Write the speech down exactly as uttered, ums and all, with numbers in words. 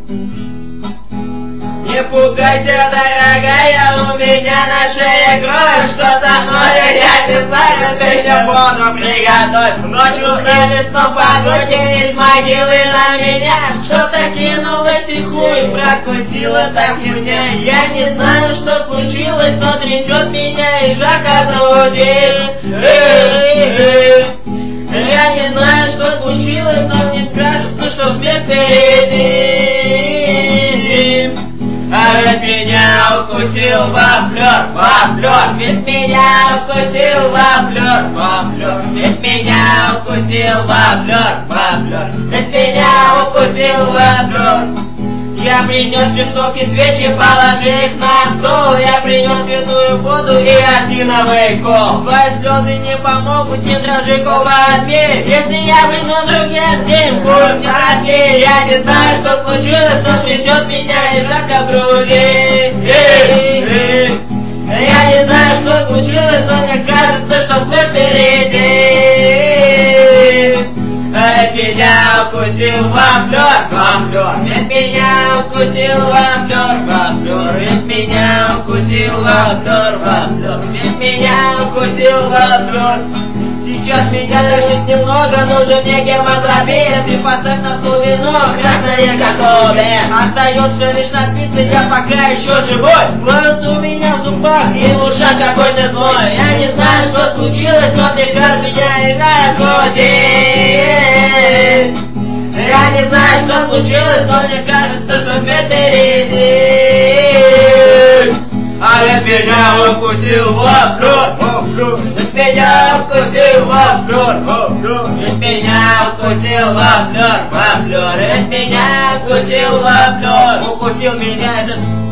Не пугайся, дорогая, у меня на шее кровь, что-то новое, я не знаю, ты не буду приготовить. Ночью на лесном погоде из могилы на меня что-то кинулось и хуй прокусила так меня. Я не знаю, что случилось, но трясет меня и жарко в груди. Я не знаю, что случилось, но мне кажется, что смерть впереди. А ведь меня укусил вафлер, вафлер, ведь меня укусил вафлер, вафлер, ведь меня укусил вафлер, вафлер, ведь меня укусил вафлер. Я принес чеснок и свечи, положи их на стол. Я принес святую воду и осиновый кол. Твои слезы не помогут, не дрожи, колбе. Если я приду другим день, будем не родни. Я не знаю, что случилось, но трясет меня и жарко в груди. Я не знаю, что случилось, но мне кажется, что смерть впереди. Ведь меня укусил вафлер, вафлер, ведь меня укусил вафлер, вафлер, ведь меня укусил вафлер, вафлер, ведь меня укусил вафлер. Сейчас меня тошнит немного, нужен мне гемоглобин. Ты поставь на стол вино, красное как обед. Остается лишь напиться, я пока еще живой. Голос у меня в зубах и в ушах какой-то злой. Я не знаю, что случилось, но мне кажется, я играю в груди. Я не знаю, что случилось, но мне кажется, что смерть впереди. А ведь меня укусил вафлер, вафлер, ведь меня укусил вафлер, вафлер, ведь меня укусил вафлер, вафлер, ведь меня укусил вафлер, укусил меня этот